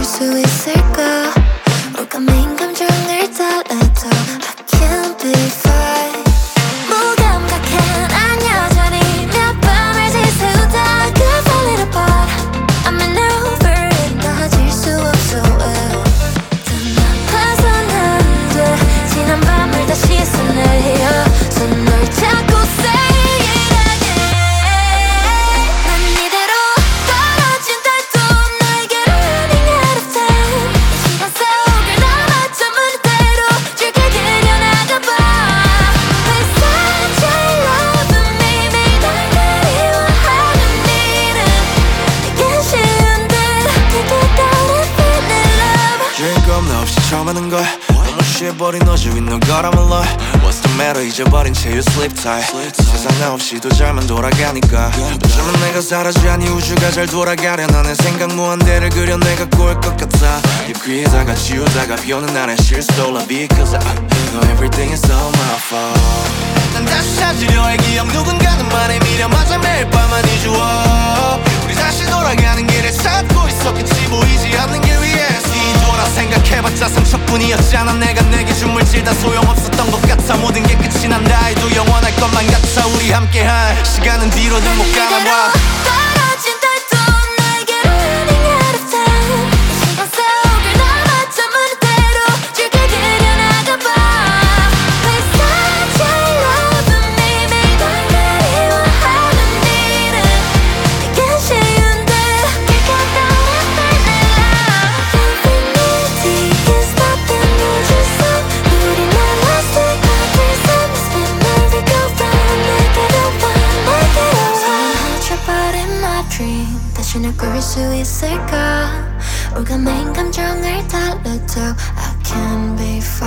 수 있을까? 올가민 감정을 달래도 I can't be fine. 무감각한 난 여전히 몇 밤을 지새우다 Could fall it apart. I'm in over it. 나아질 수 없어 well. 더 나빠선 안 돼. 지난 밤을 다시 써내려 손을 잡고 say it again. 난 이대로 떨어진 달도 너에게 running out of time. 이 시간 속을 남아 전부 대로 줄게 그려나가봐. Please start your love with me. 매일 날 그리워하는 일은 내겐 쉬운데 내게 따라 feeling love. 주인 겁나 없이 처음 하는 걸 너무 쉬어버린 너 주위 너가라 몰라. What's the matter 잊어버린 채 you sleep tight. 세상 나 없이도 잘만 돌아가니까 어쩌면 내가 사라져야니 우주가 잘 돌아가려. 내 생각 무한대를 그려 내가 꼬일 것 같아. 이 귀에다가 지우다가 비오는 날엔 she'll still love me cause I know everything is all my fault. 난 다시 찾으려 해 기억 누군가는 말에 미려마자 매일 밤만 잊어. 우리 다시 돌아가는 길을 찾고 있었겠지 보이지 않는 길 위에서. 뒤돌아 생각해봤자 상처뿐이었잖아. 내가 내게 준 물질 다 소용없었던 것 같아. 모든 게 끝이 난다 해도 영원할 것만 같아. 우리 함께한 시간은 뒤로는 못 가나봐. 떨어진 달도 너에게 running out of time. 이 시간 속을 남아 전부 대로 줄게 그려나가봐. Please start your love with me. 매일 날 그리워하는 일은 내겐 쉬운데 네가 따라 feeling love. Infinity is nothing 잊었어. 우리 날 lost it. Every time we spin merry go round. 내게로 와 내게로 사라져버린 my dream. 다시 널 꾸릴 수 있을까? 올가매인 감정을 달래도 I can't be fine.